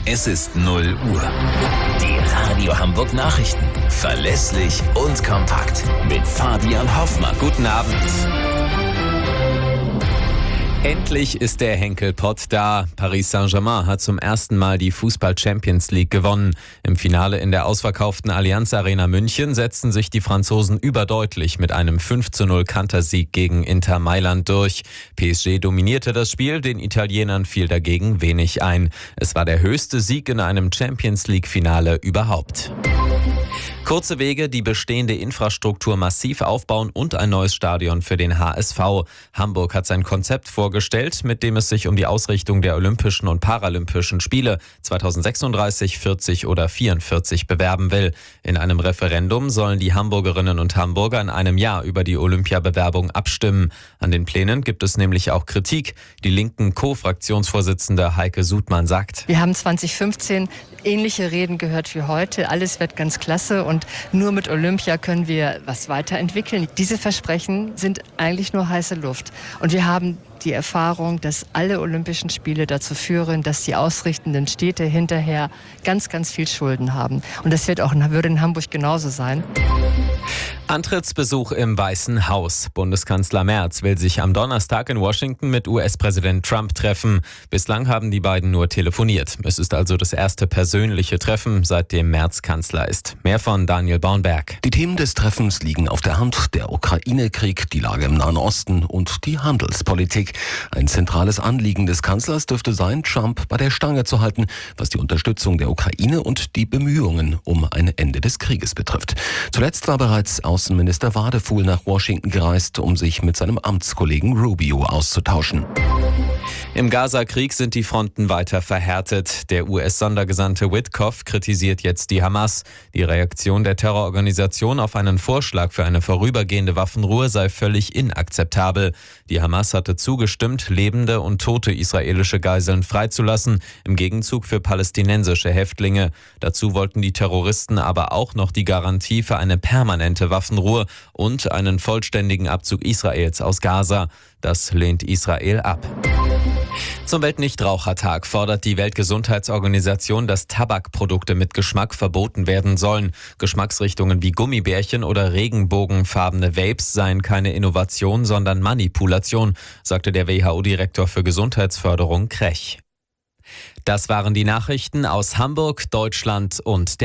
Es ist 0 Uhr. Die Radio Hamburg Nachrichten. Verlässlich und kompakt. Mit Fabian Hoffmann. Guten Abend. Endlich ist der Henkelpott da. Paris Saint-Germain hat zum ersten Mal die Fußball-Champions League gewonnen. Im Finale in der ausverkauften Allianz Arena München setzten sich die Franzosen überdeutlich mit einem 5:0 Kantersieg gegen Inter Mailand durch. PSG dominierte das Spiel, den Italienern fiel dagegen wenig ein. Es war der höchste Sieg in einem Champions League-Finale überhaupt. Kurze Wege, die bestehende Infrastruktur massiv aufbauen und ein neues Stadion für den HSV. Hamburg hat sein Konzept vorgestellt, mit dem es sich um die Ausrichtung der Olympischen und Paralympischen Spiele 2036, 40 oder 44 bewerben will. In einem Referendum sollen die Hamburgerinnen und Hamburger in einem Jahr über die Olympiabewerbung abstimmen. An den Plänen gibt es nämlich auch Kritik. Die linken Co-Fraktionsvorsitzende Heike Sudmann sagt: Wir haben 2015 ähnliche Reden gehört wie heute. Alles wird ganz klasse und nur mit Olympia können wir was weiterentwickeln. Diese Versprechen sind eigentlich nur heiße Luft. Und wir haben die Erfahrung, dass alle Olympischen Spiele dazu führen, dass die ausrichtenden Städte hinterher ganz, ganz viel Schulden haben. Und das würde in Hamburg genauso sein. Antrittsbesuch im Weißen Haus. Bundeskanzler Merz will sich am Donnerstag in Washington mit US-Präsident Trump treffen. Bislang haben die beiden nur telefoniert. Es ist also das erste persönliche Treffen, seitdem Merz Kanzler ist. Mehr von Daniel Bornberg. Die Themen des Treffens liegen auf der Hand: der Ukraine-Krieg, die Lage im Nahen Osten und die Handelspolitik. Ein zentrales Anliegen des Kanzlers dürfte sein, Trump bei der Stange zu halten, was die Unterstützung der Ukraine und die Bemühungen um ein Ende des Krieges betrifft. Zuletzt war bereits Außenminister Wadefuhl nach Washington gereist, um sich mit seinem Amtskollegen Rubio auszutauschen. Im Gaza-Krieg sind die Fronten weiter verhärtet. Der US-Sondergesandte Witkoff kritisiert jetzt die Hamas. Die Reaktion der Terrororganisation auf einen Vorschlag für eine vorübergehende Waffenruhe sei völlig inakzeptabel. Die Hamas hatte zugestimmt, lebende und tote israelische Geiseln freizulassen, im Gegenzug für palästinensische Häftlinge. Dazu wollten die Terroristen aber auch noch die Garantie für eine permanente Waffenruhe und einen vollständigen Abzug Israels aus Gaza. Das lehnt Israel ab. Zum Weltnichtrauchertag fordert die Weltgesundheitsorganisation, dass Tabakprodukte mit Geschmack verboten werden sollen. Geschmacksrichtungen wie Gummibärchen oder regenbogenfarbene Vapes seien keine Innovation, sondern Manipulation, sagte der WHO-Direktor für Gesundheitsförderung Krech. Das waren die Nachrichten aus Hamburg, Deutschland und der